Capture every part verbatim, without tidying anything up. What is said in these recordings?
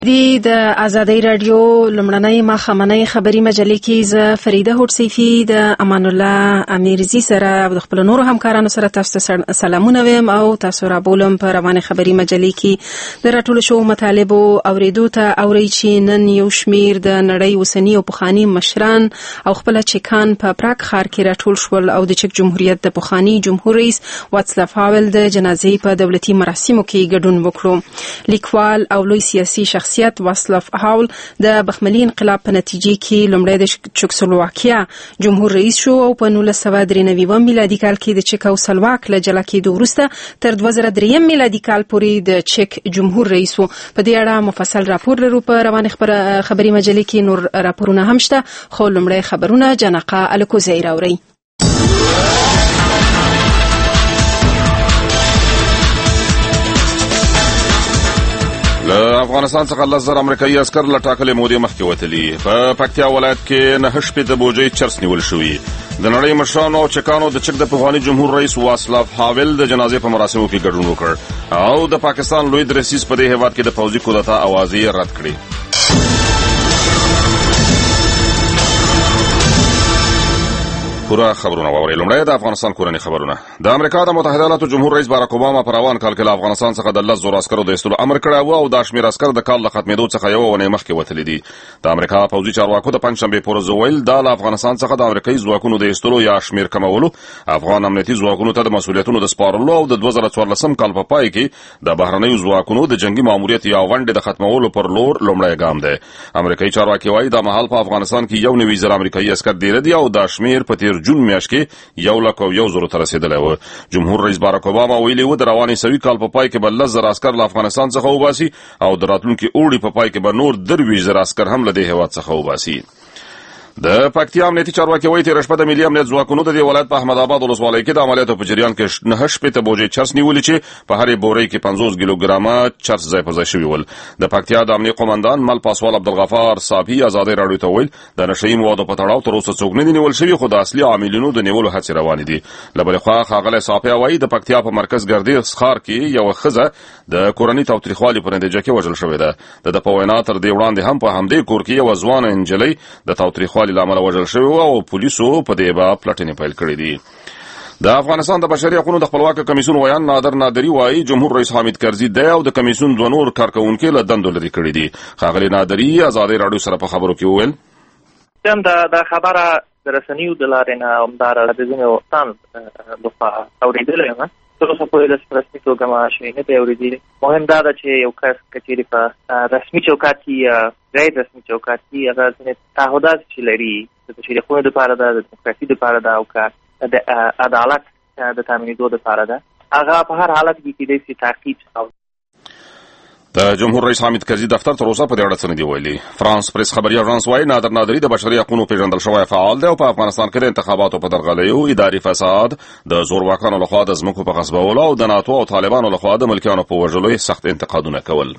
دی د آزادۍ رادیو لمړنۍ ماښامنۍ خبري مجلې کې زه فریده هوډسیفي د امان الله امیرزي سره او د خپل نورو همکارانو سره تاسو ته سلامونه وایم او تاسو را بولم په روانه خبري مجلې کې د راټول شو مطالبو اوریدو ته اوري چې نن یو شمیر د نړۍ وسنی او پخوانی مشران او خپل چیکان په پراګ ښار کې راټول شول او د چک جمهوریت د پخوانی جمهور رئیس واټسلاف هاول د جنازې په دولتي مراسمو کې ګډون وکړو. لیکوال او لوی سیاسي شخص واټسلاف هاول د بخملي انقلاب په نتیجه کې لومړی د چکسلواکیا جمهور رئیس شو او په نولس سوه درې نوي میلادي کال کې د چک او سلواک له جلا کېدو وروسته تر دوه زره درې میلادي کال پورې د چک جمهور رئیس و. په دې اړه مفصل راپور لرو په روانه خبري مجلې کې. نور راپورونه هم شته خو لومړی خبرونه جنقه الکوزی راوړي. افغانستان څخه لس زره امریکایي عسکر له ټاکلې مودې مخکې وتلي. په پکتیا ولایت کې نهه شپېته بوجۍ چرس نیول شوي. د نړۍ مشرانو او چکانو د چک د پخواني جمهور رئیس واټسلاف هاول د جنازې په مراسمو کې ګډون وکړ او د پاکستان لوی درسیز په دې هیواد کې د پوځي کودتا اوازې رد کړې. پورا خبرونه واوري. لومړی د افغانستان کورنۍ خبرونه. د امریکا د متحده ایالاتو جمهور رئیس باراک اوباما په روان کال کې له افغانستان څخه د لس زره عسکرو د ایستلو امر کړی و او دا شمېر عسکر د کال له ختمېدو څخه یوه اونۍ مخکې وتلي دي. د امریکا پوځي چارواکو د پنجشنبې په ورځ وویل دا له افغانستان څخه د امریکایي ځواکونو د ایستلو یا شمېر کمولو، افغان امنیتي ځواکونو ته د مسؤلیتونو د سپارلو او د دوه زره څوارلسم کال په پای کې د بهرنیو ځواکونو د جنگي ماموریت یا ونډې د ختمولو پر لور لومړی ګام دی. امریکایي چارواکي وایي دا مهال په افغانستان کې یو نوي زره امریکایي عسکر ډېر دي او دا شمېر په تیر جون میاشت کې یو لک او یو زرو ته رسیدلی و. جمهور رئیس باراک اوباما ویلي و د روانې سوي کال په پای کې به لس زره عسکر له افغانستان څخه وباسي او د راتلونکي اوړي په پای کې به نور درویشت زره عسکر هم له دې هیواد څخه وباسي. د پکتیا امنیتي چارواکي وایي تېره شپه د ملي امنیت ځواکونو د دې ولایت په احمد آباد ولسوالۍ کې د عملیاتو په جریان کې نهه شپېته بوجۍ چرس نیولي چې په هرې بورۍ کې پنځوس کیلوګرامه چرس ځای په ځای شوي ول. د پکتیا د امنیت قومندان مل پاسوال عبدالغفار صافي ازادۍ راډیو ته ویل د نشه یي موادو په تړاو تر اوسه څوک نه دي نیول شوي خو د اصلي عاملینو د نیولو هڅې روانې دي. له بلې خوا ښاغلی صافي وایي د پکتیا په مرکز ګردیز ښار کې یوه ښځه د کورني تاوتریخوالي په نتیجه کې وژل شوې ده. د ده په وینا تر دې وړاندې هم په همدې کور کې یوه ځوانه نجلۍ د تاوتریخوالي له امله وژل شوې او پولیسو په دې باب پلټنې پیل کړې دي. د افغانستان د بشري حقوقو د خپلواک کمیسیون ویان نادر نادری وایي جمهور رئیس حامد کرزي دی او د کمیسیون دوه نور کارکونکي له دندو لرې کړي دي. ښاغلي نادری ازادۍ راډیو سره په خبرو کې وویل دا دا خبره د رسنیو د لارې نه همداره د ځینو تن لخوا اورېدلی یم. تر اوسه پورې د رسمي توګه ما شی نه دی اورېدلی. مهم دا ده چې یو کس که چېرې په رسمي چوکاټ کې یا غیر رسمي چوکاټ کې هغه ځینې تعهدات چې لري د بشري حقوقو دپاره ده، د دیموکراسي دپاره ده او که د عدالت د تامینېدو دپاره ده، هغه په هر حالت کې کېدای شي تعقیب او د جمهور رئیس حامد کرزي دفتر تر اوسه په دې اړه څه نه دي ویلي. فرانس پریس خبري اژانس وایي نادر نادري د بشري حقوقو پیژندل شوی فعال دی او په افغانستان کې د انتخاباتو په درغلیو، اداري فساد، د زورواکانو لخوا د ځمکو په غصبولو او د ناتو او طالبانو لخوا د ملکیانو په وژلو سخت انتقادونه کول.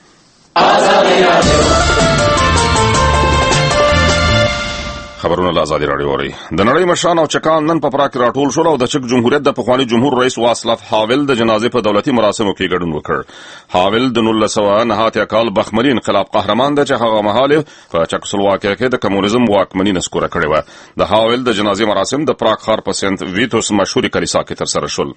خبرونه له ازادي راډیو اوري. د نړۍ مشران او چکان نن په پراګ کې راټول شول او د چک جمهوریت د پخواني جمهور رئیس واټسلاف هاول د جنازې په دولتي مراسمو کې ګډون وکړ. هاول د نولس سوه نهه اتیا کال بخملي انقلاب قهرمان دی چې هغه مهال په چکسلواکیا کې د کمونیزم واکمني نسکوره کړې وه. د هاول د جنازې مراسم د پراګ ښار په سنت ویټوس مشهورې کلیسا کې ترسره شول.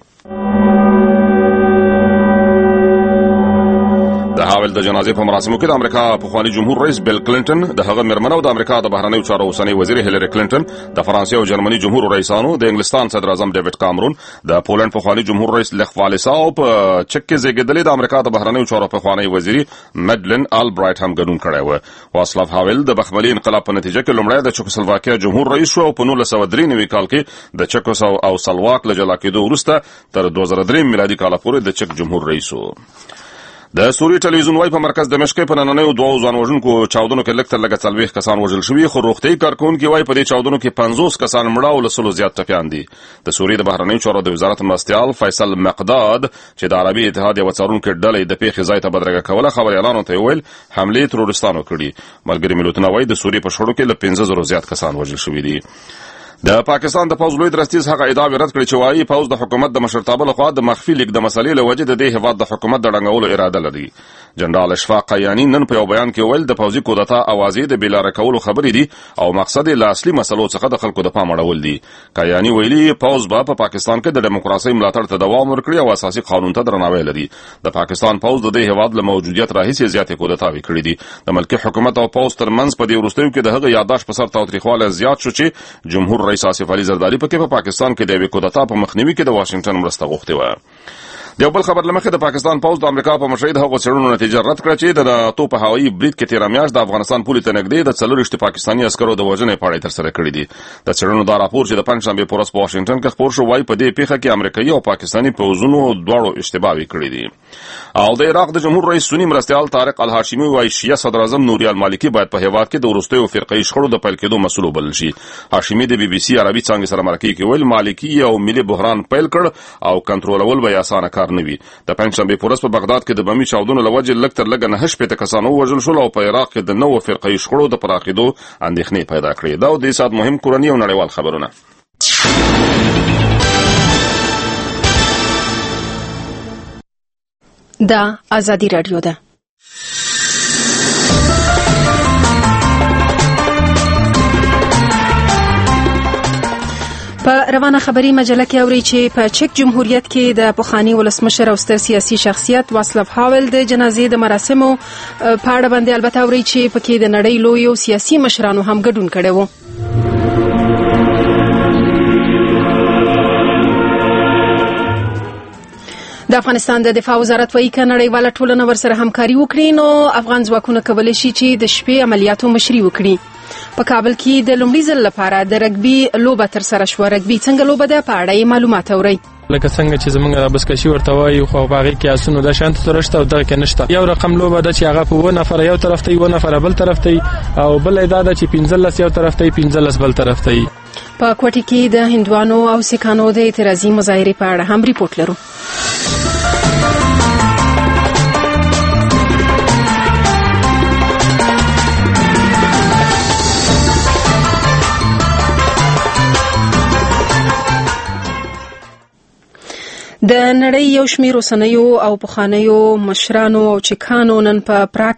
د هاول د جنازې په مراسمو کې د امریکا پخواني جمهور رئیس بیل کلینټن، د هغه مېرمن او د امریکا د بهرنیو چارو اوسنۍ وزیر هیلری کلینټن، د فرانسې او جرمني جمهور رئیسانو، د انګلستان صدر اعظم ډیوډ کامرون، د پولند پخواني جمهور رئیس لخ والسا او په چک کې زیږېدلې د امریکا د بهرنیو چارو پخواني وزیر مډلن البرایټ هم ګډون کړی و. واټسلاف هاول د بخملي انقلاب په نتیجه کې لومړی د چکسلواکیا جمهور رئیس شو او په نولس سوه درې نوي کال کې د چکوس او سلواک له جلا کېدو وروسته تر دوه زره درې میلادي کاله پورې د چک جمهور رئیس و. د سوریې ټلویزیون وایي په مرکز دمشق کې په نننیو دوو ځانوژونکو چاودنو کې لږ تر لږه څلوېښت کسان وژل شوي، خو روغتیایي کارکوونکي وایي په دې چاودنو کې پنځوس کسان مړه او له سلو زیات ټپیان دي. د سوریې د بهرنیو چارو د وزارت مرستیال فیصل مقداد چې د عربي اتحاد یوه څارونکې ډلې د پیښې ځای ته بدرګه کوله خبریالانو ته یې وویل حملې تروریستانو کړي. ملګري ملتونه وایي د سوریې په شخړو کې له پنځه زرو زیات کسان وژل شوي دي. د پاکستان د پوځ لوی درستیز هغه ادعاوې رد کړې چې وایي پوځ د حکومت د مشرتابه لخوا د مخفي لیک د مسلې له وجې د دې هیواد د حکومت د ړنګولو اراده لري. جنرال اشفاق قیانی نن په یو بیان کې ویل د پوځي کودتا اوازې د بلاره کولو خبرې دي او مقصد یې له اصلي مسلو څخه د خلکو د پام اړول دي. قیانی ویلي پوځ به په پاکستان کې د دیموکراسۍ ملاتړ ته دوام ورکړي او اساسي قانون ته درناوی لري. د پاکستان پوځ د دې هیواد له موجودیت راهیسې زیاتې کودتاوې کړې دي. د ملکي حکومت او پوځ ترمنځ په دې وروستیو کې د هغه یادداشت په سر تاوتریخوالی زیات شو چې جمهور رئیس آصف علي زرداري پکې په پاکستان کې د یوې کودتا په مخنیوي کې د واشنگټن مرسته غوښتې وه. د یو بل خبر له مخې د پاکستان پوځ د امریکا په مشرۍ د هغو څېړنو نتیجه رد کړه چې د ناتو په هوایي برید کې تېره میاشت د افغانستان پولې ته نږدې د څلورویشتو پاکستاني عسکرو د وژنې په اړه یې ترسره کړي دي. د څېړنو دا راپور چې د پنجشنبې په ورځ په واشنګټن کې خپور شو وایي په دې پیښه کې امریکایي او پاکستاني پوځونو دواړو اشتباهې کړي دي. او د عراق د جمهور رئیس سنی مرستیال طارق الهاشمي وایي شیعه صدر اعظم نوري المالکي باید په هیواد کې د وروستیو فرقه‌ایي شخړو د پیل کېدو مسؤل وبلل شي. هاشمي د بي بي سي عربي څانګې سره مرکې کې ویل مالکي یو ملي بحران پیل کړ او کنټرولول به اسانه کار نه وي. د پنجشنبې په ورځ په بغداد کې د بمي چاودنو له وجې لږ تر لږه نهه شپېته کسان ووژل شول او په عراق کې د نوو فرقه‌ایي شخړو د پراخېدو اندېښنې پیدا کړې. دا د دې ساعت مهم کورني او نړیوال خبرونه. دا آزادی رادیو ده. په روانه خبري مجله کې اوري چې په چک جمهوریت کې د پخوانی ولسمشر او ستر سیاسي شخصیت واسلاف هاول د جنازې د مراسمو په اړه باندې البته اوري چې پکې د نړۍ لویو سیاسي مشرانو هم ګډون کړی و. د افغانستان د دفاع وزارت وایي که نړیواله ټولنه ورسره همکاري وکړي نو افغان ځواکونه کولی شي چې د شپې عملیاتو مشري وکړي. په کابل کې د لومړي ځل لپاره د رګبي لوبه ترسره شوه. رګبي څنګه لوبه ده په اړه یې معلومات اورئ. لکه څنګه چې زمونږ د بسکشي ورته وایي خو په هغې کې اسونو د شانت سره شته او دغه کې نشته. یو رقم لوبه ده چې هغه په اووه نفره یو طرف ته وي، اووه نفره بل طرف ته وي، او بله دا ده چې پنځلس یو طرف ته وي، پنځلس بل طرف ته وي. په کوټې کې د هندوانو او سیکانو د اعتراضي مظاهرې په اړه هم ریپورت لرو. د نړۍ یو شمېر اوسنیو او پخوانیو مشرانو او چکانو نن په پراګ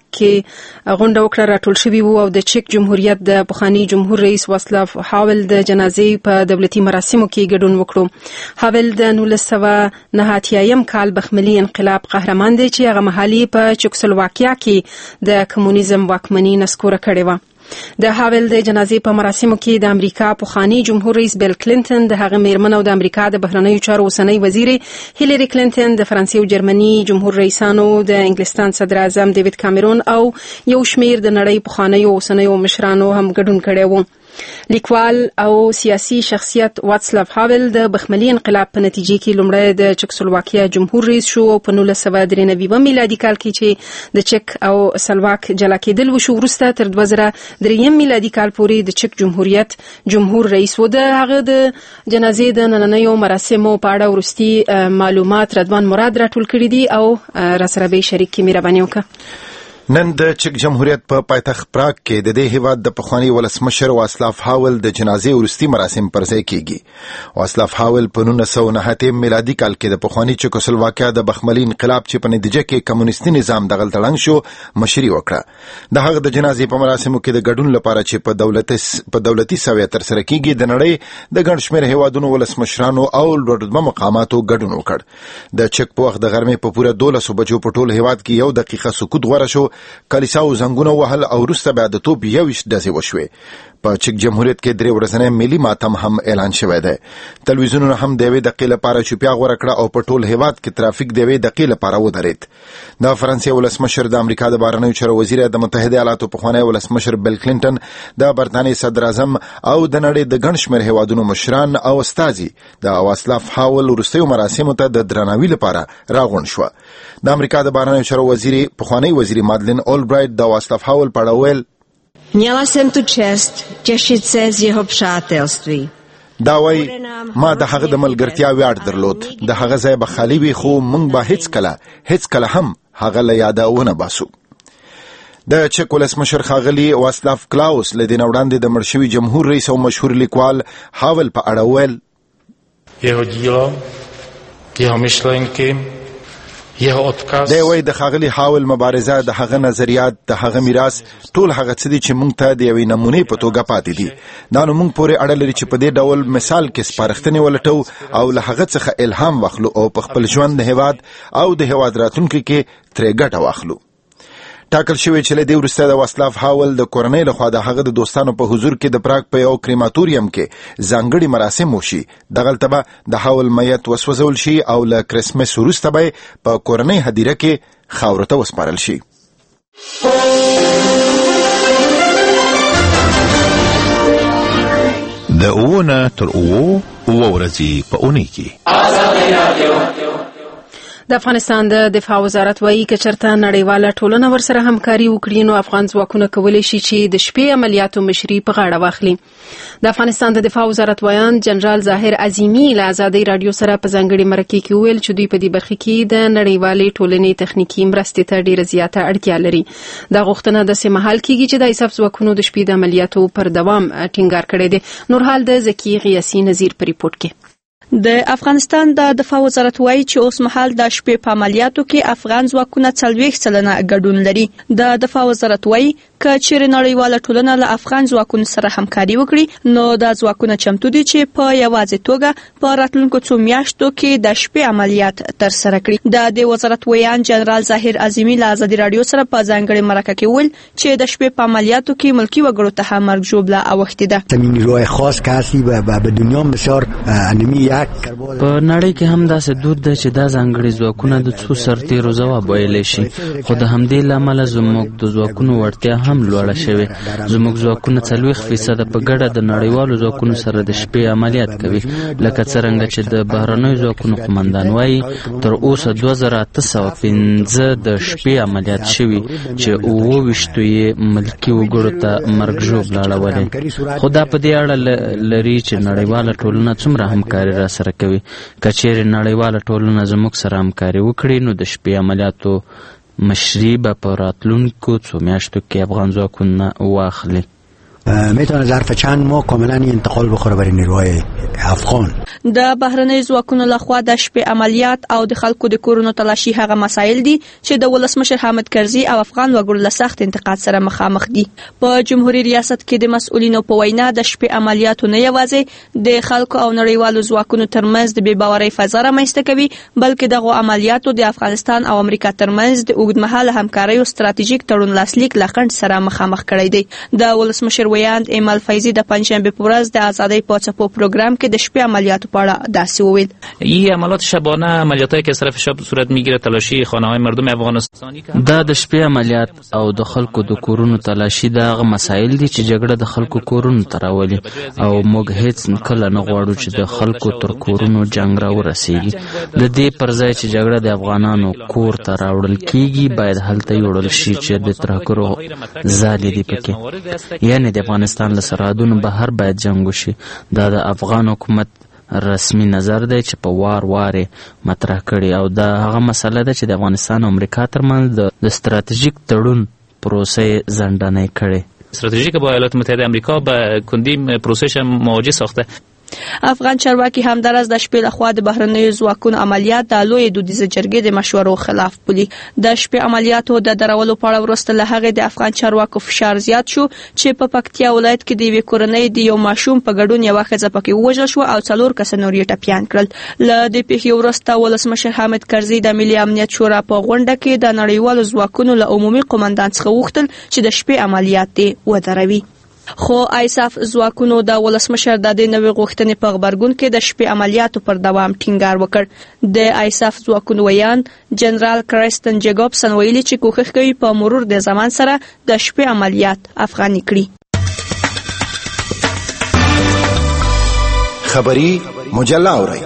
کې غونډه وکړه. راټول شوي وو او د چک جمهوریت د پخوانی جمهور رئیس واسلاف هاول د جنازې په دولتي مراسمو کې ګډون وکړو. هاول د نولس سوه نهه اتیایم کال بخملي انقلاب قهرمان دی چې هغه مهال په چکسلواکیا کې د کمونیزم واکمني نسکوره کړې وه. د هاول د جنازې په مراسمو کې د امریکا پخوانی جمهور رئیس بیل کلینټن، د هغه میرمن او د امریکا د بهرنیو چارو اوسنۍ وزیر هیلری کلینټن، د فرانسې او جرمني جمهور رئیسانو، د انګلستان صدر اعظم ډیوډ کامرون او یو شمیر د نړۍ پخوانیو اوسنیو مشرانو هم ګډون کړی و. لیکوال او سیاسي شخصیت واسلاف هاول د بخملي انقلاب په نتیجه کې لومړی د چکسلواکیا جمهور رئیس شو او په نولس سوه درې نوي میلادي کال کې چې د چک او سلواک جلا کېدل وشو وروسته تر دوه زره درېیم میلادي کال پورې د چک جمهوریت جمهور رئیس و. د هغه د جنازې د نننیو مراسمو په اړه وروستي معلومات رضوان مراد راټول کړي دي او راسره به شریک کې مهرباني وکړه. نن د چک جمهوریت په پایتخت پراګ کې د دې هیواد د پخوانی ولسمشر واسلاف هاول د جنازې وروستي مراسم پرځای کیږي. واسلاف هاول په نولس سوه نهه اتیا میلادي کال کې د پخوانی چکسلواکیا د بخملي انقلاب چې په نتیجه کې کمونیستي نظام دغل تړنګ شو مشري وکړه. د هغه د جنازې په مراسمو کې د ګډون لپاره چې په دولتي په دولتي سویه ترسره کیږي د نړۍ د ګڼ شمېر هیوادونو ولسمشرانو او لوړ مقاماتو ګډون وکړ. د چک په وخت د غرمې په پوره دولسو بجو په ټول هیواد کې یو دقیقه سکوت غوره شو. کلیساو زنګونه وهل او وروسته بیا د توپ یویشت ډزې وشوې. په چک جمهوریت کې درې ورځنی ملي ماتم هم اعلان شوی دی. تلویزیونونه هم د یوې دقیقې لپاره چوپیا غوره کړه او په ټول هیواد کې ترافیک د یوې دقیقې لپاره ودرېد. د فرانسې ولسمشر، د امریکا د بهرنیو چارو وزیر، د متحده ایالاتو پخوانی ولسمشر بیل کلینټن، د برطانیې صدر اعظم او د نړۍ د ګڼ شمېر هیوادونو مشران او استازي د واسلاف هاول وروستیو مراسمو ته د درناوي لپاره راغونډ شوه. د امریکا د بهرنیو چارو وزیر پخوانی وزیر مادلین اولبرایت د واسلاف هاول په اړه ویل: Měla jsem tu čest těšit se z jeho přátelství. دا وای ما د هغه د ملګرتیا ویاړ درلود. د هغه ځای به خالی وي خو موږ به هیڅ کله هیڅ کله هم هغه له یاده ونه باسو. د چک ولسمشر ښاغلي واسلاف کلاوس له دې نه وړاندې د مړ شوي جمهور رئیس او مشهور لیکوال هاول په اړه ویل: jeho dílo, jeho myšlenky دی وایي د ښاغلي هاول مبارزه، د هغه نظریات، د هغه میراث ټول هغه څه دي چې موږ ته د یوې نمونې په توګه پاتې دي. دا نو موږ پورې اړه لري چې په دې ډول مثال کې سپارښتنې ولټو او له هغه څخه الهام واخلو او په خپل ژوند د هیواد او د هیواد راتلونکي کې ترې ګټه واخلو. ټاکل شوی چې له دې وروسته د واسلاف هاول د کورنۍ لخوا د هغه د دوستانو په حضور کې د پراګ په یو کریماتوریم کې ځانګړي مراسم وشي. دغلته به د هاول میت وسوځول شي او له کرسمس وروسته به په کورنۍ هدیره کې خاورو ته وسپارل شي. د اوونه تر اوو اوه ورځې په اونۍ کې د افغانستان د دفاع وزارت وایي که چېرته نړیواله ټولنه ورسره همکاري وکړي نو افغان ځواکونه کولی شي چې د شپې عملیاتو مشري په غاړه واخلي. د افغانستان د دفاع وزارت ویان جنرال ظاهر عظیمي له ازادۍ راډیو سره په ځانګړي مرکه کې ویل چې دوی په دې برخه کې د نړیوالې ټولنې تخنیکي مرستې ته ډیره زیاته اړتیا لري. دا غوښتنه داسې مهال کېږي چې د ایساف ځواکونو د شپې د عملیاتو پر دوام ټینګار کړی دی. نورحال د زکی غیاسي نظیر په ریپورت کې. د افغانستان د دفاع وزارت وایي چې اوس مهال د شپې په عملیاتو کې افغان ځواکونه څلوېښت سلنه ګډون لري. د دفاع وزارت وایي که چیرې نړیواله ټولنه له افغان ځواکونو سره همکاري وکړي نو دا ځواکونه چمتو دي چې په یوازې توګه په راتلونکو څو میاشتو کې د شپې عملیات ترسره کړي. د دې وزارت ویان جنرال ظاهر عظیمي له ازادۍ راډیو سره په ځانګړي مرکه کې ویل چې د شپې په عملیاتو کې ملکي وګړو ته هم مرګ ژوبله اوښتې ده. زمین نیروهای خاص که هستی و به دنیا بسیار انمی یک په نړۍ کې هم داسې دود ده چې دا ځانګړي ځواکونه د څو سرتیرو ځواب ویلی شي، خو د همدې له امله زموږ د ځواکونو وړتیا هم لوړه شوې. زموږ ځواکونه څلوېښت فیصده په ګډه د نړیوالو ځواکونو سره د شپې عملیات کوي، لکه څرنګه چې د بهرنیو ځواکونو قمندان وایي تر اوسه دوه زره اته سوه پنځه د شپې عملیات شوي چې اووه ویشتو یې ملکي وګړو ته مرګ ژوبله اړولې. خو دا په دې اړه لري چې نړیواله ټولنه څومره همکاري را سره کوي. که چیرې نړیواله ټولنه زموږ سره همکاري وکړي نو د شپې عملیاتو مشري به په راتلونکو څو میاشتو کې افغان ځواکونه واخلي. میتونه ظرف چند ماه کاملا انتقال بخوره برای نیروهای افغان. د بهرنۍ ځواکونو لخوا د شپې عملیات او د خلکو د کورونو تلاشي هغه مسایل دي چې د ولسمشر حامد کرزي او افغان وګړو له سخت انتقاد سره مخامخ دي. په جمهوریت ریاست کې د مسؤلینو په وینا د شپې عملیاتو نه یوازې د خلکو او نړیوالو ځواکونو ترمنځ د بې باورۍ فضا رامنځته کوي، بلکې دغه عملیاتو د افغانستان او امریکا ترمنځ د اوږدمهاله همکارۍ او ستراتیژیک تړون لاسلیک له خنډ سره مخامخ کړی دی. د ولسمشر ویاند ایمل فیضی د پنجشنبه په ورځ د ازادۍ په څپو پروګرام کې د شپې عملیاتو په اړه داسې وویل: این عملیات شبانه عملیاتایی که صرف شب صورت میگیره تلاشی خانه‌های مردم افغانستانی که دا د شپې عملیات او د خلکو د کورونو تلاشي دا هغه مسایل دي چې جګړه د خلکو کورونو ته راولي او موږ هیڅ کله نه غواړو چې د خلکو تر کورونو جنگ را ورسیږي. د دې پر ځای چې جګړه د افغانانو کور ته راوړل کیږي باید هلته یوړل شي چې د ترهګرو ځالې دي پکې، یعنی د افغانستان له سرحدونو بهر باید جنگ وشي. دا د افغان حکومت رسمي نظر دی چې په وار وار مطرح کړي او دا هغه مسله ده چې د افغانستان او امریکا ترمنځ د ستراتیژیک تړون پروسه زندانه کړي. استراتژیک با ایالات متحده آمریکا به کندی پروسش مواجه ساخته. افغان چارواکي همدارس د شپې لخوا د بهرنیو ځواکونو عملیات د لوی دودیزه جرګې د مشورو خلاف بولي. د شپې عملیاتو د درولو په اړه وروسته له هغې د افغان چارواکو فشار زیات شو چې په پکتیا ولایت کې د یوې کورنۍ د یو ماشوم په ګډون یوه ښځه پکې ووژل شوه او څلور کسه نور یې ټپیان کړل. له دې پیښې وروسته ولسمشر حامد کرزي د ملي امنیت شورا په غونډه کې د نړیوالو ځواکونو له عمومي قمندان څخه وغوښتل چې د شپې عملیات دې ودروي. خو ایساف ځواکونو د ولسمشر د دې نوې غوښتنې په غبرګون کې د شپې عملیاتو پر دوام ټینګار وکړ. د ایساف ځواکونو ویان جنرال کرستن جیکوبسن ویلي چې کوښښ کوي په مرور د زمان سره د شپې عملیات افغاني کړي. خبری مجله اورئ.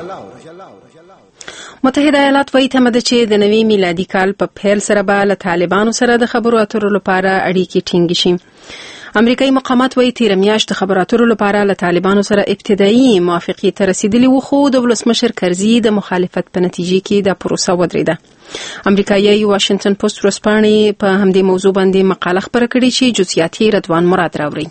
متحده ایالات وایي تمه ده چې د نوي میلادي کال په پیل سره به له طالبانو سره د خبرو اترو لپاره اړیکې ټینګې شي. امریکایي مقامات وایي تیره میاشت د خبرو اترو لپاره له طالبانو سره ابتدایي موافقې ته رسیدلي وو، خو د ولسمشر کرزي د مخالفت په نتیجه کې دا پروسه ودرېده. امریکایي واشنگټن پوسټ ورځپاڼې په همدې موضوع باندې مقاله خپره کړې چې جزئیات یې رضوان مراد راوړي.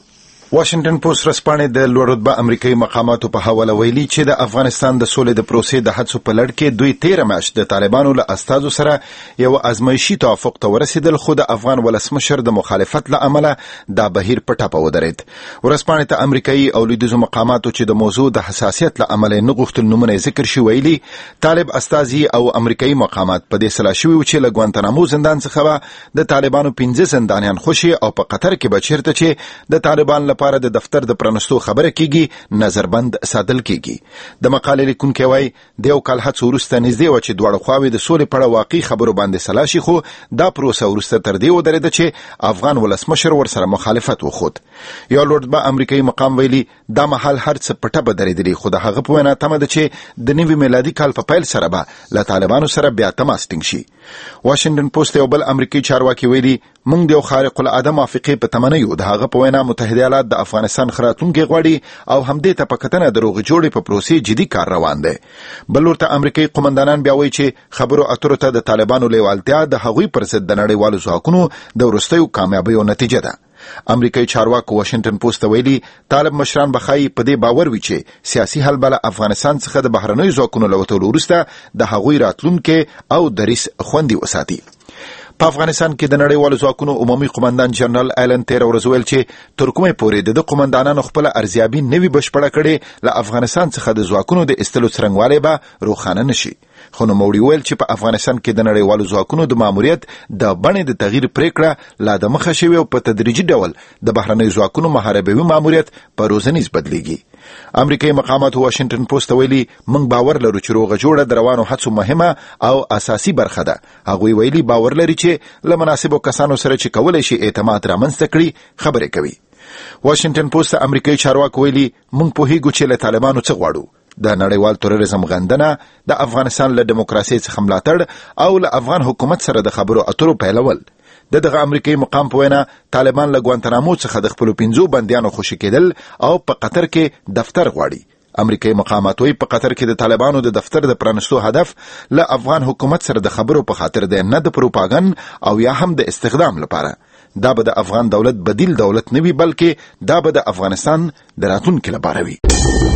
واشنگټن پوسټ ورځپاڼې د لوړ رتبه امریکایي مقاماتو په حواله ویلي چې د افغانستان د سولې د پروسې د هڅو په لړ کې دوی تیره میاشت د طالبانو له استازو سره یو ازمایشي توافق ته ورسېدل، خو د افغان ولسمشر د مخالفت له امله دا بهیر په ټاپه ودرېد. ورځپاڼې ته امریکایي او لویدیځو مقاماتو چې د موضوع د حساسیت له امله نه غوښتل نومونه ذکر شي ویلي طالب استازي او امریکایي مقامات په دې سلا شوي چې له ګوانتانامو زندان څخه د طالبانو پنځه زندانیان خوشي او په قطر کې به چیرته چې د طالبان لپاره د دفتر د پرانستو خبره کیږي نظربند ساتل کیږي. د مقالې لیکونکی وایي د یو کال هڅو وروسته نږدې و چې دواړه خواوې د سولې په اړه واقعي خبرو باندې سلا شي، خو دا پروسه وروسته تر دې ودرېده چې افغان ولسمشر ورسره مخالفت وښود. یو لوړ رتبه امریکایي مقام ویلي دا مهال هر څه په ټپه درېدلي، خو د هغه په وینا تمه ده چې د نوي میلادي کال په پیل سره به له طالبانو سره بیا تماس ټینګ شي. واشنگټن پوسټ یو بل امریکایي چارواکي ویلي موږ د یو خارق العاده موافقې په تمه نه یو. د هغه په وینا متحده ایالات د افغانستان خراتونکي غواړي او همدې ته په کتنه د روغې جوړې په پروسې جدي کار روان دی. بل ورته امریکایي قومندانان بیا وایي چې خبرو اترو ته د طالبانو لیوالتیا د هغوی پر ضد د نړیوالو ځواکونو د وروستیو کامیابیو نتیجه ده. امریکایي چارواکو واشنگټن پوسټ ته ویلي طالب مشران به ښایي په دې باور وي چې سیاسي حل به له افغانستان څخه د بهرنیو ځواکونو له وتلو وروسته د هغوی راتلونکي او دریځ خوندي وساتي. په افغانستان کې د نړیوالو ځواکونو عمومي قومندان جنرال ایلن تیر ورځ ویل چې تر کومه پورې د قومندانانو خپل ارزیابي نوي بشپړه کړي له افغانستان څخه د ځواکونو د استلو څرنګوالی به روښانه نشي. خو نوموړي ویل چې په افغانستان کې د نړیوالو ځواکونو د ماموریت د بڼې د تغییر پریکړه لا د مخه شوې او په تدریجي ډول د بهرنیو ځواکونو محاربوي ماموریت په روزنیز بدلیږي. امریکایي مقاماتو واشنگټن پوسټ ویلي موږ باور لرو چې روغه جوړه د روانو هڅو مهمه او اساسي برخه ده. هغوی ویلي باور لري چې له مناسبو کسانو سره چې کولی شي اعتماد رامنځته کړي خبرې کوي. واشنگټن پوسټ امریکایي چارواکو ویلي موږ پوهیږو چې له طالبانو څه غواړو. د نړیوال تروریزم غندنه، د افغانستان له دیموکراسي څخه ملاتړ او له افغان حکومت سره د خبرو اترو پیلول. د دغه امریکایي مقام په وینا طالبان له ګوانتانامو څخه د خپلو پنځو بندیانو خوشي کېدل او په قطر کې دفتر غواړي. امریکایي مقامات وایي په قطر کې د طالبانو د دفتر د پرانستو هدف له افغان حکومت سره د خبرو په خاطر دی، نه د پروپاګند او یا هم د استخدام لپاره. دا به د افغان دولت بدیل دولت نه وي، بلکې دا به د افغانستان د راتلونکي لپاره وي.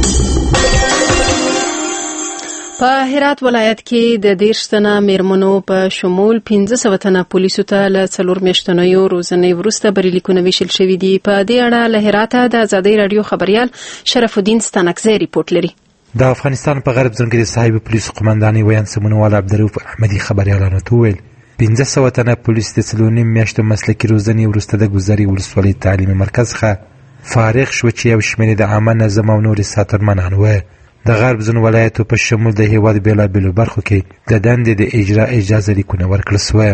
په هرات ولایت کې د دیرش تنه میرمنو په شمول پنځه سوه تنه پولیسو ته له څلور میاشتنیو روزنې وروسته بریلیکونه ویشل شوي دي. په دې اړه له هراته د ازادۍ راډیو خبریال شرف الدین ستانکزی ریپورت لري. د افغانستان په غرب ځنګ کې د صاحب پولیسو قومندانۍ ویان سمونوال عبدالرؤف احمدي خبریالانو ته وویل پنځه سوه تنه پولیس د څلور نیم میاشتو مسلکي روزنې وروسته د ګذرې ولسوالۍ تعلیمي مرکز څخه فارغ شوه چې یو شمېر د عامه نظم او نورې ساتنمنان وه. د غرب ځینو ولایتو په شمول د هیواد بېلابېلو برخو کې د دندې د اجرا اجازه لیکونه ورکړل سوه.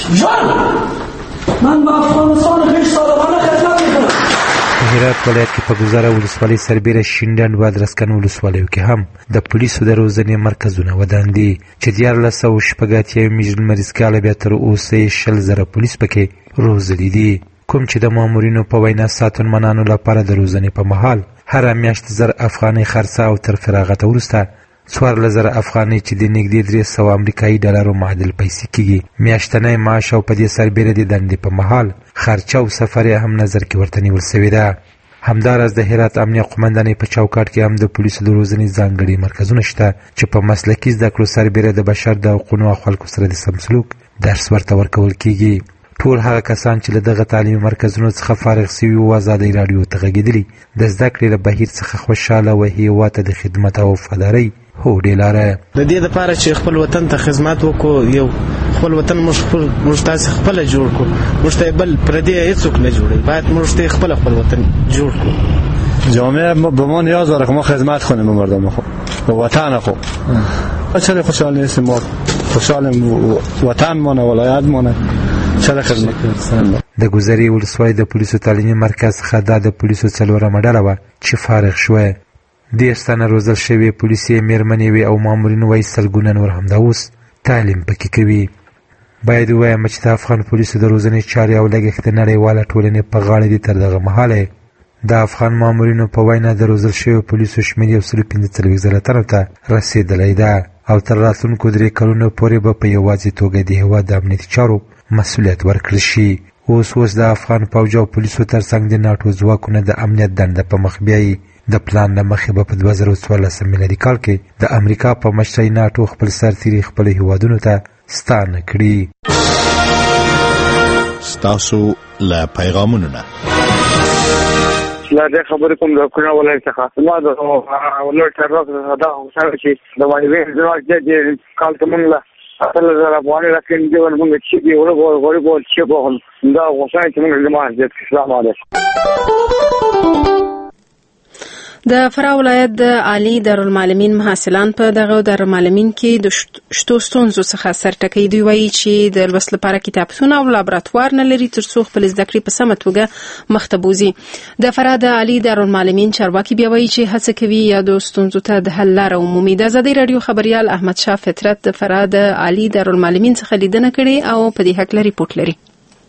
په هرات ولایت کې په ګذره ولسوالۍ سربیره شینډنډ و ادرسکن ولسوالیو کې هم د پولیسو د روزنې مرکزونه ودان دي چې دیارلس سوه شپږ اتیا میلیون لمریز کاله بیا تر اوسه یې شل زره پولیس پکې روزلي دي، کوم چې د مامورینو په وینا ساتنمنانو لپاره د روزنې په مهال هر میاشت زر افغانۍ خرڅه او تر فراغت وروسته څوارلس زره افغانۍ چې د نږدې درې سوه امریکایي ډالرو معادل پیسې کېږي میاشتنی معاش او په دې سربیره د دندې په مهال خرچه او سفر یې هم نظر کې ورته نیول سوې ده. همداراز د هرات امنیه قومندانۍ په چوکاټ کې هم د پولیسو د روزنې ځانګړي مرکزونه شته چې په مسلکي زده کړو سربیره د بشر د حقونو او خلکو سره د سم سلوک درس ورته ورکول کېږي. ټول هغه کسان چې له دغه تعلیمي مرکزونو څخه فارغ سوي وو ازادۍ راډیو ته غږېدلي د زده کړې له بهیر څخه خوشحاله و هېواد ته د خدمت او وفادارۍ هوډې لاره. د دې دپاره چې خپل وطن ته خدمت وکړو، یو خپل وطن موږ تاسې خپله جوړ کړو، موږ ته بل پردی هېڅوک نه جوړوي، باید موږ ته خپله خپل وطن جوړ کړو. جامعه به ما نیاز داره که ما خدمت کنیم به مردم خود، به وطن خود. چرا خوشحال نیستیم؟ ما خوشحالیم وطن مانه، ولایت مانه، چرا خدمت کنیم. د ګذرې ولسوالۍ د پولیسو تعلیمي مرکز څخه دا د پولیسو څلورمه ډله وه چې فارغ شوه. دېرش تنه روزل شوې پولیسې میرمنې وې او مامورین وایي سلګونه نور همدا اوس تعلیم پکې کوي. باید ووایم چې د افغان پولیسو د روزنې چارې او لګښت د نړیواله ټولنې په غاړه دي. تر دغه مهاله د افغان مامورینو په وینا د روزل شویو پولیسو شمېر یو سل پنځه څلوېښت زره تنو ته رسېدلی ده او تر راتلونکو درې کلونو پورې به په یوازې توګه د هېواد د امنیتي چارو مسؤلیت ورکړل شي. اوس اوس د افغان پوځ او پولیسو ترڅنګ د ناټو ځواکونه د امنیت دنده په مخ بیایي. د پلان له مخې به په دوه زره څوارلسم میلادي کال کې د امریکا په مشرۍ ناټو خپل سرتیري خپلو هیوادونو ته ستانه کړي. ستاسو له پیغامونو نه لا د خبرې کوم د کوریا ولایت څخه ما د ولایت څخه دا خوشاله چې د باندې ځواک د کال کومه لا اصل زره افغاني راکین دی ولمنګ چې دی ورغور غوري چې په هم دا خوشاله چې موږ جماعت د اسلام علیکم. د فراه ولایت د عالی دارالمعلمین محصلان په دغه دارالمعلمین کې د شتو ستونزو څخه سرټکي دوی وایي چې د لوست لپاره کتابتون او لابراتوار نه لري ترڅو خپل زده کړې په سمه توګه مخته بوزي. د فراه د عالی دارالمعلمین چارواکي بیا وایي چې هڅه کوي یا د ستونزو ته د حل لاره ومومي. د ازادي رادیو خبريال احمد شاه فطرت د فراه د عالی دارالمعلمین څخه لیدنه کړې او په دې حق لري ریپورت لري.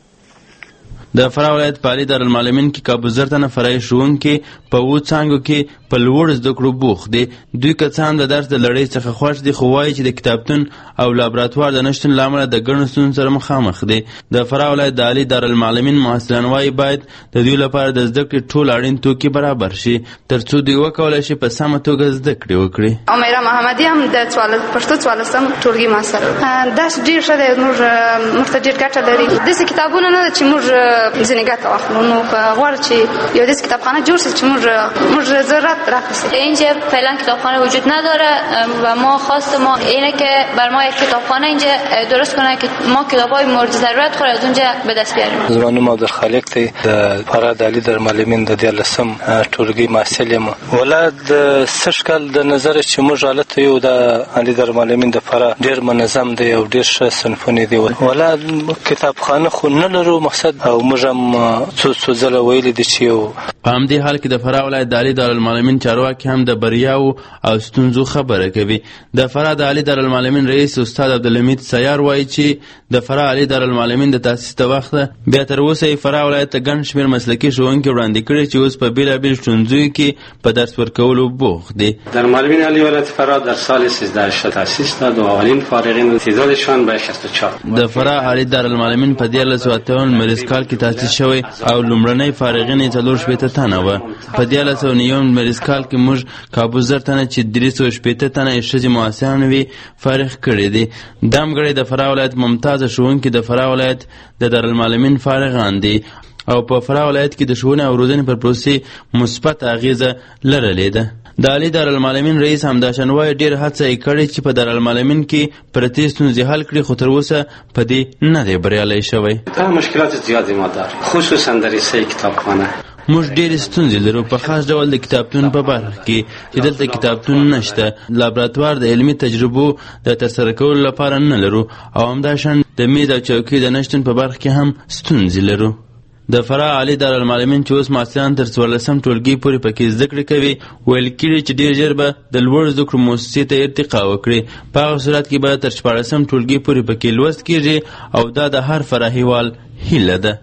د فراه ولایت په عالی دارالمعلمین کې کابو زرتنه فرعي ښوونکي په اوو څانګو کې په لوړ زده کړو بوخت دي. دوی که څه هم د درس د لړۍ څخه خوښ دي خو وایي چې د کتابتون او لابراتوار د نشتون له امله د ګڼو ستونزو سره مخامخ دي. د فراه ولایت د عالی دارالمعلمین محصلان وایي باید د دوی لپاره د زده کړې ټول اړین توکي برابر شي ترڅو دوی وکولی شي په سمه توګه زده کړې وکړي. عمیره محمدي هم د پښتو څوارلسم ټولګي محصل درس ډېر ښه دی. موږ موږ ته ډېر ګټه لري. داسې کتابونه نه ده چې موږ ځینې ګټه واخلو. نو غواړو چې یو داسې کتابخانه جور شي چې موږ موږ ضرورت راکشه. اینجا فعلا کتابخانه وجود نداره و ما خواست ما اینه که بر ما یک کتابخانه اینجا درست کنه که ما کتابای مورد ضرورت خود از اونجا به دست بیاریم. زما نوم عبدالخالق دی د فراه د عالی دارالمعلمین د دیارلسم ټولګي محصل یم. ولاد سږ کال د نظر چې موږ حالت یو د عالی دارالمعلمین د فراه ډېر منظم دی او ډېر ښه صنفونه دي. ولاد کتابخانه خو نه لرو مقصد او موږ هم څو څو ځله ویلي دي چې یو په همدې حال کې د فراه ولایت د عالی دارالمعلمین چارواکي هم د بریاو او ستونزو خبره کوي. د فراه د عالی دارالمعلمین رئیس استاد عبدالحمید سیار وایي چې د فراه عالی دارالمعلمین د تاسیس د وخت بیا تر اوسه یې فراه ولایت ته ګڼ شمېر مسلکي ښوونکي وړاندې کړي چې اوس په بېلابېلو ښوونځیو کې په درس ورکولو بوخت دي. دارالمعلمین عالی ولایت فراه در سال سیزده شد تاسیس داد و اولین فارغین تعدادشان به شصت و چهار. د فراه عالی دارالمعلمین په دیارلس سوه اته اویا میلادي کال کې تاسیس شوی او لومړنی فارغین یې څلور شپېته تنه وه. په دیارلس سوه نهه میلادي کال کې موږ کابو زر تنه چې درې سوه شپېته تنه یې ښځې محصلان وي فارغ کړي دي. دا همګړی د فراه ولایت ممتازه ښوونکي د فراه ولایت د دارالمعلمین فارغان دي او په فراه ولایت کې د ښوونې او روزنې پر پروسې مثبت اغیزه لرلې ده. د عالی دارالمعلمین رئیس همداشان وایي ډېر هڅه یې کړې چې په دارالمعلمین کې پرتې ستونزې حل کړي خو تر اوسه په دې نه دی بریالی شوی. دا مشکلات زیادې ما داریم خصوصا در رسۍ کتابخانه. موږ ډېرې ستونزې لرو په خاص ډول د کتابتون په برخه کې چې دلته کتابتون نشته. لابراتوار د علمي تجربو د ترسره کولو لپاره نه لرو او همداشان د میز او چوکۍ د نشتون په برخه کې هم ستونزې لرو. د فراه عالی دارالمعلمین چې اوس محصلان تر څوارلسم ټولګي پورې پکې زده کړې کوي ویل کېږي چې ډېر ژر به د لوړ زده کړو مؤسسې ته ارتقا وکړي. په هغه صورت کې به تر شپاړسم ټولګي پورې پکې لوست کېږي او دا د هر فراهیوال هیله ده.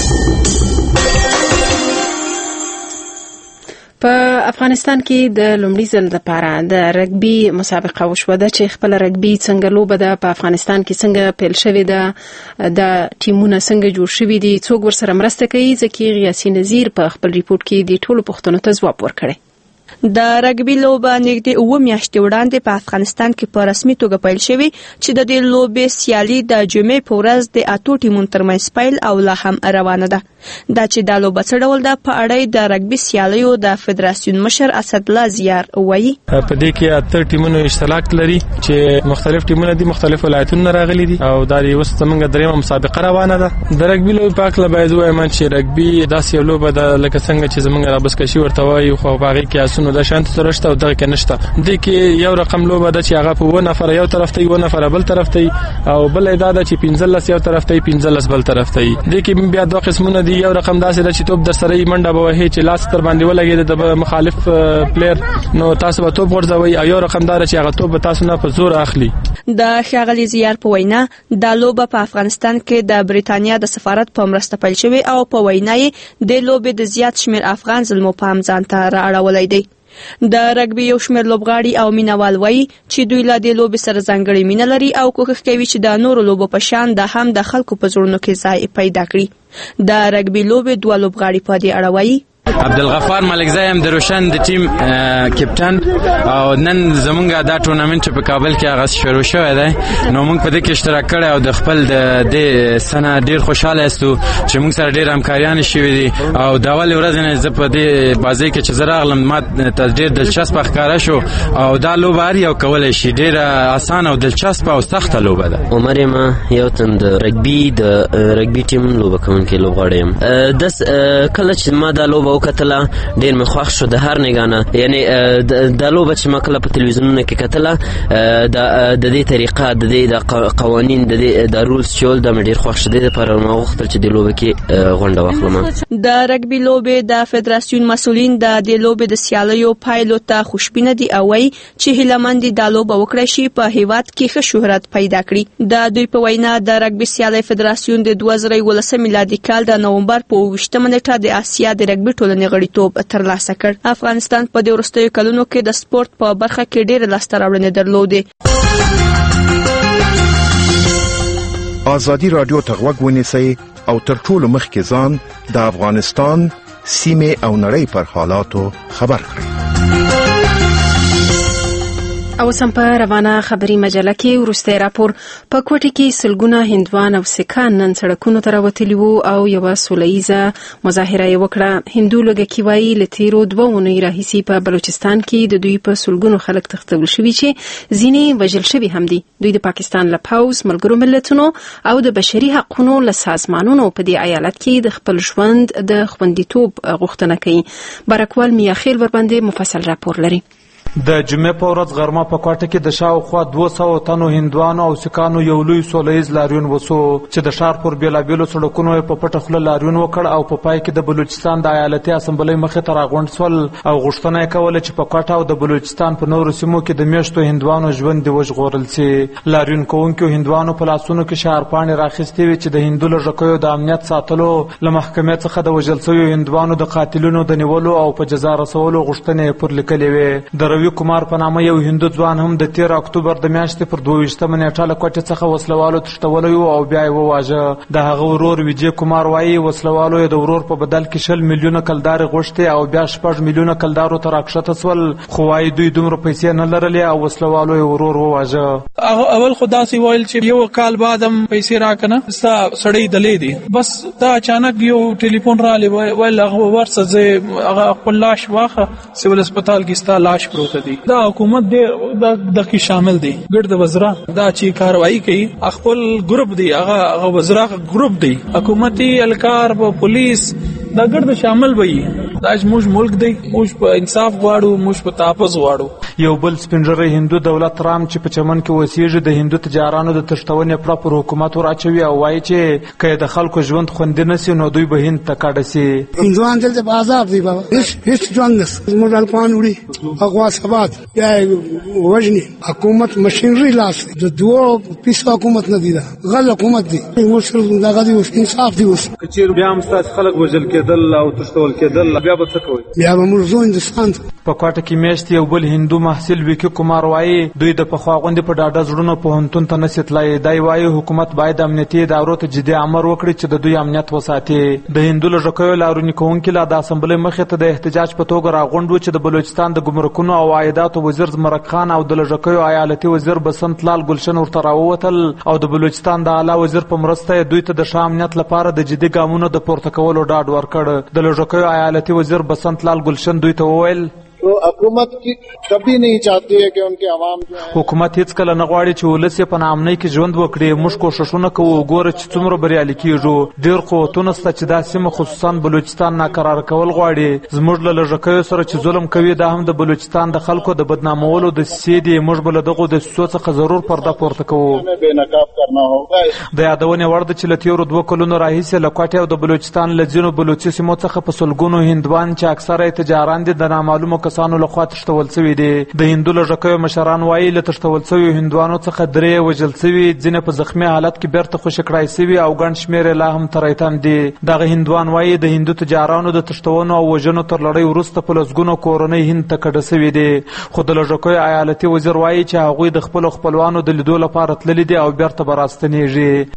په افغانستان کې د لومړي ځل لپاره د رګبي مسابقه وشوه ده چې خپل رګبي څنګه لوبه ده په افغانستان کې څنګه پیل شوې ده د ټیمونه څنګه جوړ شوي دي څوک ورسره مرسته کوي ځکه غیاسي نذیر په خپل ریپورت کې د ټولو پوښتنو ته ځواب ورکړي. د رګبي لوبه نږدې اوه میاشتې وړاندې په افغانستان کې په رسمي توګه پیل شوې چې د دې لوبې سیالي د جمعې په ورځ د اتو ټیمونو ترمنځ پیل او لا هم روانه ده. دا چې دا لوبه څه ډول ده په اړه د رګبي سیالیو د فدراسیون مشر اسدالله زیار وایي. په دې کې اته ټیمونو اشتراک لري چې مختلف ټیمونه دي مختلف ولایتونو راغلي دي او دا اوس زموږ دریمه مسابقه روانه ده. د رګبي لوبې په اړه باید ووایم چې رګبي داسې یو لوبه ده لکه څنګه چې زموږ رابسکشي ورته وایي خو په هغې کې اسونو د شانت سرشته او دغه کې نشته. دې کې یو رقم لوبه ده چې هغه په اووه نفره یو طرف ته اووه نفره بل طرف ته او بل دا ده چې پنځلس یو طرف ته پنځلس بل طرف ته. دې کې بیا دوه قسمونه دي. یو رقم داسې ده چې توپ در سره منډه به وهي چې لاس تر باندې ولګي د مخالف پلیر نو تاسو به توپ ورځوي او یو رقم دا چې هغه توپ به تاسو نه په زور اخلي. د ښاغلي زیار په وینا دا لوبه په افغانستان کې د بریتانیا د سفارت په مرسته پیل شوې او په وینا یې د لوبې د زیات شمېر افغان زلمو پام ځان ته رااړولی دی. د رګبي یو شمېر لوبغاړي او مینوال وایي چې دوی له دې لوبې سره ځانګړې مینه لري او کوښښ کوي چې د نورو لوبو په شان دا هم د خلکو په زړونو کې ځای پیدا کړي. د رګبي لوبې دوه لوبغاړي په دې اړه وایي. عبدالغفار ملکزی هم د روشن د ټیم کپټن او نن زمونږ دا ټورنمنت په کابل کې هغه شروع شوی دی نو موږ په دې کې اشتراک کړی او د خپل د دې سنه ډیر خوشاله یاستو چې موږ سره ډیر همکاریان شوي دي او دا اولې ورځ نه زه په دې بازۍ کې چې زه راغلم ما ته ډیر دلچسپه ښکاره شو او دا لوبه هر یو کولی شي ډیره اسانه او دلچسپه او سخته لوبه ده. عمر یم یو تن د رګبي د رګبي ټیم لوبه کوونکی لوبغاړی یم. داس کله چې ما دا لوبه وکتله ډېر مې خوښ شو د هر نګانه یعنې دا لوبه چې ما کله په تلویزیونونو کې کتله د دې طریقه د دې د قوانین د دې د رولز چې ول دا مې ډېر خوښ شو دې دپاره ما غوښتل چې دې لوبه کې غونډه واخلم. د رګبي لوبې د فدراسیون مسؤلین د دې لوبې د سیالیو پایلو ته خوشبینه دي او وایي چې هیلهمند دي دا لوبه وکړی شي په هیواد کې ښه شهرت پیدا کړي. د دوی په وینا د رګبي سیالۍ فدراسیون د دوه زره یولسم میلادي کال د نومبر په اوویشتمه نیټه د اسیا د رګبي ټولنې غړیتوب ترلاسه کړ. افغانستان په دې وروستیو کلونو کې د سپورت په برخه کې ډېرې لاسته راوړنې درلودې. ازادي راډیو ته غوږ ونیسئ او تر ټولو مخکې ځان د افغانستان سیمې او نړۍ پر حالاتو خبر کړئ. او سم په روانه خبري مجله کې وروستی راپور په کوټه کې سلګونه هندوان او سکان نن سړکونو ته راوتلي وو او یوه سوله ییزه مظاهره یې وکړه. هندو لږکي وایي له تیرو دوه اونیو راهیسې په بلوچستان کې د دوی په سلګونو خلک تښتول شوي چې ځینې وژل شوي هم دي. دوی د پاکستان له پوځ، ملګرو ملتونو او د بشري حقونو له سازمانونو په دې ایالت کې د خپل ژوند د خوندیتوب غوښتنه کوي. بارکوال میاخیل ورباندې مفصل راپور لري. د جمعې په ورځ غرمه په کوټه کې د شاوخوا دوه سوه تنو هندوانو او سکانو یو لوی سوله ییز لاریون وسو چې د ښار پر بېلابېلو سړکونو یې په پټه خوله لاریون وکړ او په پای کې د بلوچستان د ایالتي اسمبلۍ مخې ته راغونډ سول او غوښتنه یې کوله چې په کوټه او د بلوچستان په نورو سیمو کې د میاشتو هندوانو ژوند دې وژغورل سي. لاریون کوونکو هندوانو په لاسونو کې شعارپاڼې راخیستې وې چې د هندو لږکیو د امنیت ساتلو له محکمې څخه د وژل شویو هندوانو د قاتلینو د نیولو او په جزا رسولو غوښتنې یې پر لیکلې وې. د روي کمار په نامه یو هندو ځوان هم د تیر اکتوبر د میاشتې پر دوه ویشتمه نیټه له کوټې څخه وسلوالو تښتولی و او بیا یې وواژه. د هغه ورور ویجی کمار وایي وسلوالو یې د ورور په بدل کې شل میلیونه کلدارې غوښتې او بیا شپږ میلیونه کلدارو ته راکښته سول خو وایي دوی دومره پیسې نه لرلې او وسلوالو یې ورور وواژه. اول خو داسې ویل چې یو کال بعد هم پیسې راکنه ستا سړی دلې دی بس دا اچانک یو ټلیفون رالی ویل هغه ورسه زه هغه خپل لاش واخه سیول هسپتال کې ستا لاش پروت دی. دا حکومت دې د کې شامل دی ګرد وزرا دا چې کاروایی کوي خپل ګروپ دی هغه هغه وزرا ګروپ دی حکومتي الکار په پولیس دا ګرد شامل وي. دا موږ ملک دی موږ په انصاف غواړو موږ په تحفظ غواړو. یو بل سپینږیری هندو دولت رام چې په چمن کې اوسېږي د هندو تجارانو د تښتونې پړه پر حکومت ور اچوي او وایي چې که د خلکو ژوند خوندي نه سي نو دوی به هند ته کډه سي. هندوان دلته په عذاب دي بابا هیڅ هیڅ ژوند نشته زموږ الفان وړي هغه سبات یا وژني حکومت مشینری لاس د دوه پیسو حکومت نه دی دا غل حکومت دی موږ سره دا غدي اوس انصاف دی اوس کچیر بیا هم ستاسو خلک وژل کېدل او تښتول کېدل بیا به څه کوي بیا به موږ زو هندوستان په کوټه کې میاشتې یو بل هندو محصل ویکی کمار وایي دوی د پخوا غوندې په ډاډه زړونو پوهنتون ته نسي تللی. دی وایي حکومت باید امنیتي ادارو ته جدي امر وکړي چې د دوی امنیت وساتي. د هندو لږکیو لارونې کوونکي لا د اسمبلۍ مخې ته د احتجاج په توګه راغونډ وو چې د بلوچستان د ګمرکونو او عایداتو وزیر زمرک خان او د لږکیو ایالتي وزیر بسنت لال ګلشن ورته راووتل او د بلوچستان د اعلی وزیر په مرسته دوی ته د ښه امنیت لپاره د جدي ګامونو د پورته کولو ډاډ ورکړ. د لږکیو ایالتي وزیر بسنت لال ګلشن دوی ته وویل تو حکومت کی کبھی نہیں چاہتی ہے کہ ان کے عوام جو ہے حکومت هیڅ کله نه غواړي چې ولس یې په ناامنۍ کې ژوند وکړي. موږ کوښښونه کوو وګوره چې څومره بریالي کیږو. ډېر قوتونه شته چې دا سیمه خصوصا بلوچستان ناکراره کول غواړي. زموږ له لږکیو سره چې ظلم کوي دا هم د بلوچستان د خلکو د بدنامولو دسیسې دي. موږ به له دغو دسیسو څخه ضرور پرده پورته کوو. د یادونې وړ ده چې له تېرو دوه کلونو راهیسې له کوټې او د بلوچستان له ځینو بلوچي سیمو څخه په سلګونو هندوان چې اکثره یې تجاران دي د نامعلومو کسانو لخوا تښتول شوي دي. د هندو لږکیو مشران وایي له تښتول شویو هندوانو څخه درې وژل شوي، ځینې په زخمي حالت کې بیرته خوشي کړای شوي او ګڼ شمېر یې لا هم تریتن دي. دغه هندوان وایي د هندو تجارانو د تښتونو او وژنو تر لړۍ وروسته په لسګونو کورنۍ هند ته کډه شوي دي. خو د لږکیو ایالتي وزیر وایي چې هغوی د خپلو خپلوانو د لیدو لپاره تللي دي او بیرته به راستنیږي.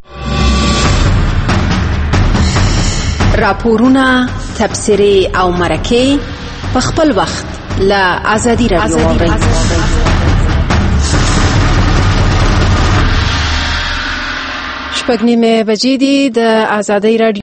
راپورونه، تبصرې او مرکې په خپل وخت له ازادي راډیو واورئ. شپږ نیمې بجې دي د ازادي راډیو